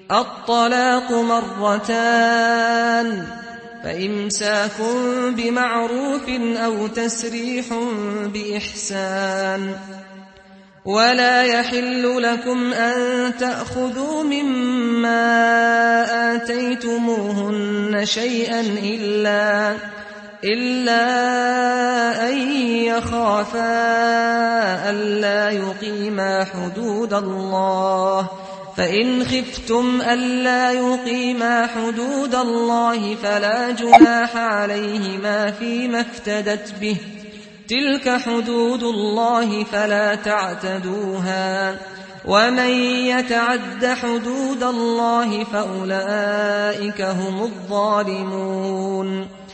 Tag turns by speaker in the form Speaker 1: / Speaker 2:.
Speaker 1: الطلاق مرتان، فإمساك بمعروف أو تسريح بإحسان. ولا يحل لكم أن تأخذوا مما آتيتموهن شيئا إلا أن يخافا ألا يقيما حدود الله، فإن خفتم ألا يقيما حدود الله فلا جناح عليهما فيما افتدت به، تلك حدود الله فلا تعتدوها، ومن يتعد حدود الله فأولئك هم الظالمون.